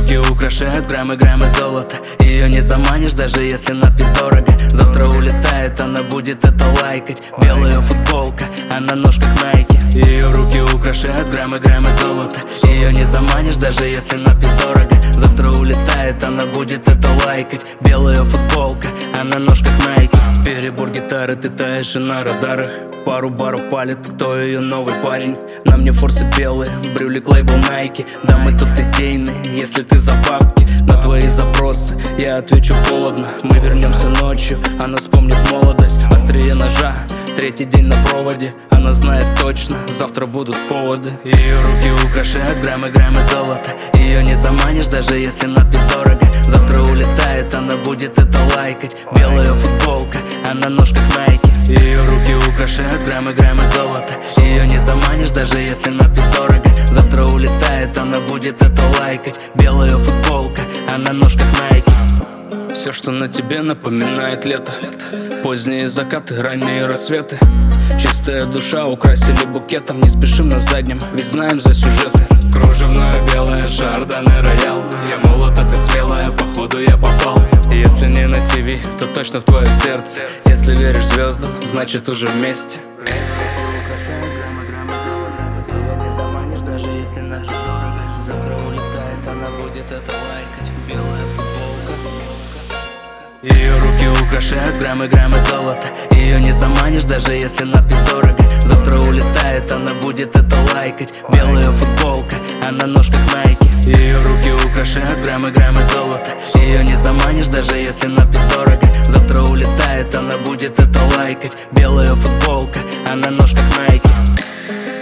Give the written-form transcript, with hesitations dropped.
руки украшают граммы золота. Ее не заманишь, даже если надпись дорого. Завтра улетает, она будет это лайкать. Белая футболка, а на ножках Nike. Ее руки украшают граммы золота. Ее не заманишь, даже если надпись дорого. Завтра улетает, она будет это лайкать. Белая футболка, а на ножках Nike. Перебор гитары, ты таешь и на радарах. Пару баров палит, кто ее новый парень. На мне форсы белые, брюлик лейбл Nike. Да, мы тут идейные, если ты за бабки. На твои запросы я отвечу холодно. Мы вернемся ночью, она вспомнит молодость. Острие ножа, третий день на проводе. Она знает точно, завтра будут поводы. Ее руки украшают граммы золота. Ее не заманишь, даже если надпись дорого. Завтра улетает, она будет это лайкать. Белая футболка, а на ножках Nike. Ее руки украшают граммы золота. Ее не заманишь, даже если надпись дорого. Завтра улетает, она будет это лайкать. Белая футболка, а на ножках Nike. Все, что на тебе, напоминает лето. Поздние закаты, ранние рассветы. Чистая душа украсили букетом. Не спешим на заднем, ведь знаем за сюжеты. Кружевное белое, шардоне роял. Я молод, а ты смелая, походу я попал. Если не на ТВ, то точно в твое сердце. Если веришь звездам, значит уже вместе. Даже если надпись дорого. Завтра улетает, она будет это лайкать. Белая футболка. Ее руки украшают граммы золота. Ее не заманишь, даже если надпись дорого. Завтра улетает, она будет это лайкать. Белая футболка, а на ножках Nike. Ее руки украшают граммы золота. Ее не заманишь, даже если надпись дорого. Завтра улетает, она будет это лайкать. Белая футболка, а на ножках Nike.